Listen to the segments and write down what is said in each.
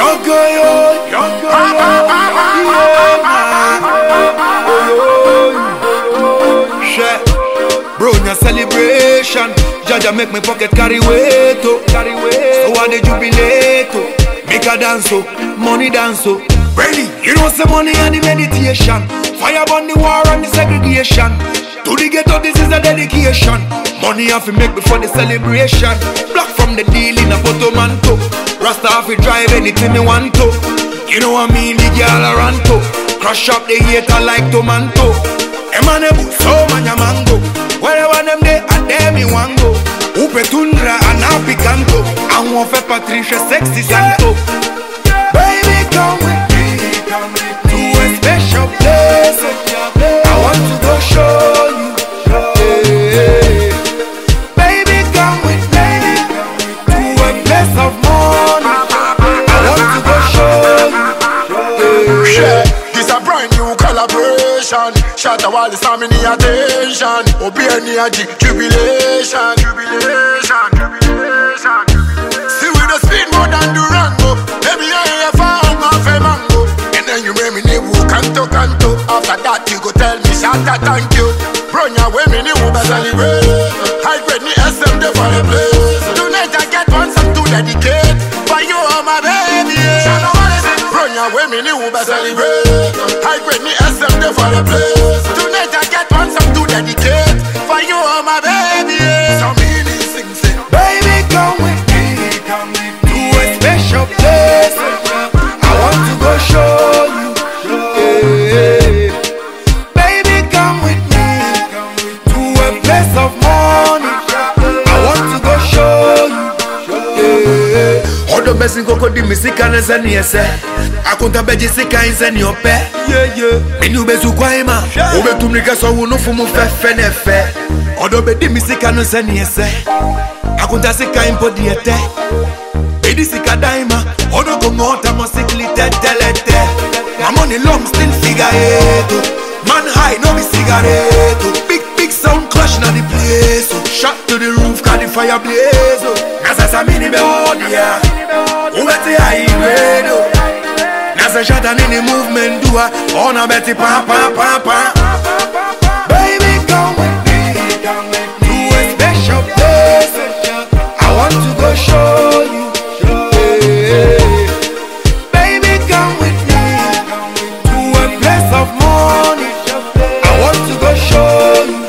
Brunya celebration, Jaja make me pocket carry weight, oh. So what the jubilate, oh. Make a dance, oh. Money dance, oh. Ready, you know some money and the meditation. Fire on the war and the segregation. To the ghetto, this is a dedication. Money have to make before the celebration. Block from the deal in a Potomanto. Rasta have to drive anything they want to. You know what I mean, the girl around to. Crush up the hater like tomato. Emanebu, so manya mango. Wherever them they and them you want go. Upe tundra and happy canto. I want for Patricia sexy santo. Baby come with me to a special place. I want to go show you. Baby come with me to a place of money. I want to go show you. Yeah, this a brand new collaboration. Shut a wall, it's me the attention. Obey any jubilation. See we the speed more than Durango. Baby I have found my mango. And then you make me new canto. After that you go tell me Shata thank you. Bronya way me new celebrate. I grade me SM there for the place. Tonight I get one song to dedicate. But you are my baby. Bronya way me new celebrate. I grade me SM there for the place. Tonight I get one song to dedicate. For you are my baby. So meaning sing. Baby come with me to a special place. I want to go show you. Baby come with me to a place of money. I want to go show you. Odo besi koko di misika nese niese. Akunta beji sika inse ni ope. Menu bezu kwa ima. Ube tumnika so unufu mu fefe nefe. Odo be di misika nese niese. Akunta sika impo diete. Bedi sika daima. Odo gongota mo sikli telete. My money long still figure it. Man high no be cigarette. Big sound clash na the place. Shot to the roof cause the fire blaze. Nasa mini be odia. Ubeti high grade. Nasa shot and in the movement do a. Ona beti pa. Baby come with me to a special place. I want to go show you. Baby come with me to a place of money. I want to go show you.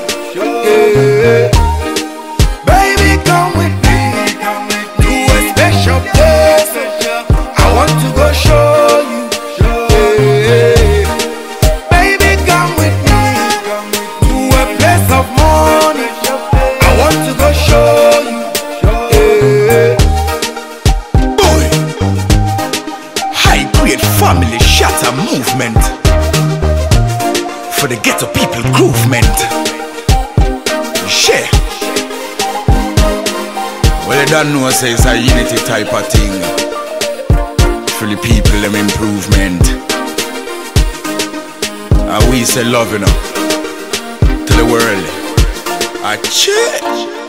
Baby come with me to a special place. I want to go show you. Baby come with me to a place of money. I want to go show you. Boy, high grade family shatter movement for the ghetto people groovement. Share. Well, you don't know, say it's a unity type of thing. For the people, them improvement. And we say love, you know, to the world. A check.